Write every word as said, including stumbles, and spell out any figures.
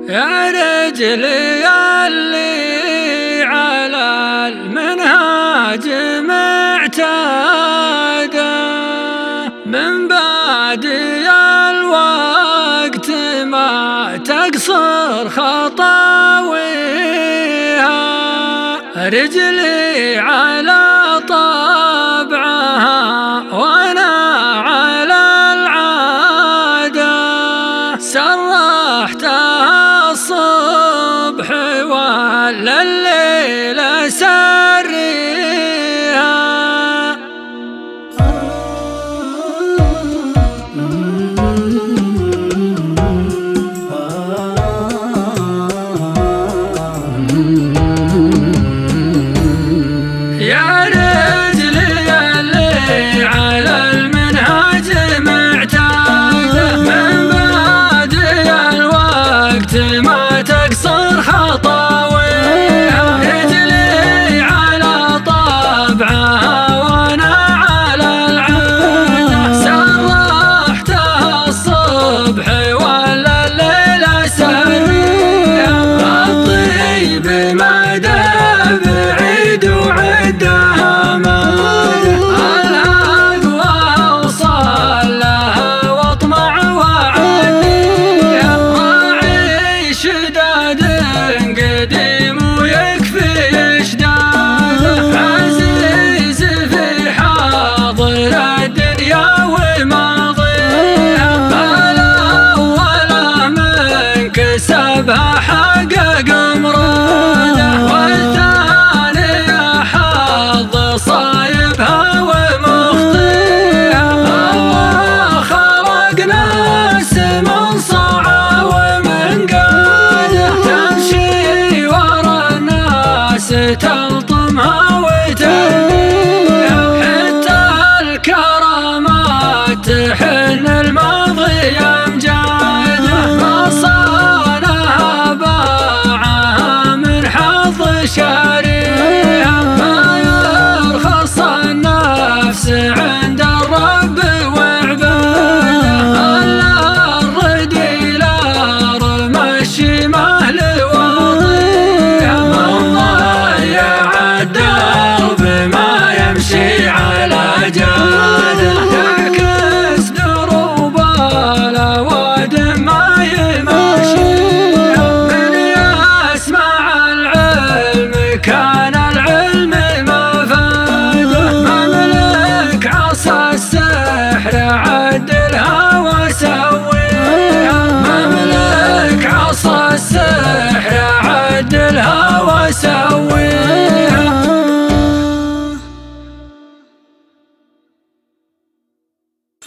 يا رجلي اللي على المنهاج معتادة، من بعد الوقت ما تقصر خطاويها، رجلي على طبعها وانا على العادة، سرحتها الصبح ولا الليل سريها. يا رجلي اللي على المنهاج معتادة، من بعد الوقت ما تقصر خطاويها، رجلي على طبعها وانا على العادة، سرحتها الصبح ولا الليل سريها، الطيب مدى بعيد وعدها ماده، الأقوى وصل لها واطمع وعديها، راعي شداد قديم ويكفي اشداده، عزيز في حاضر الدنيا وماضيها، الأول من كسبها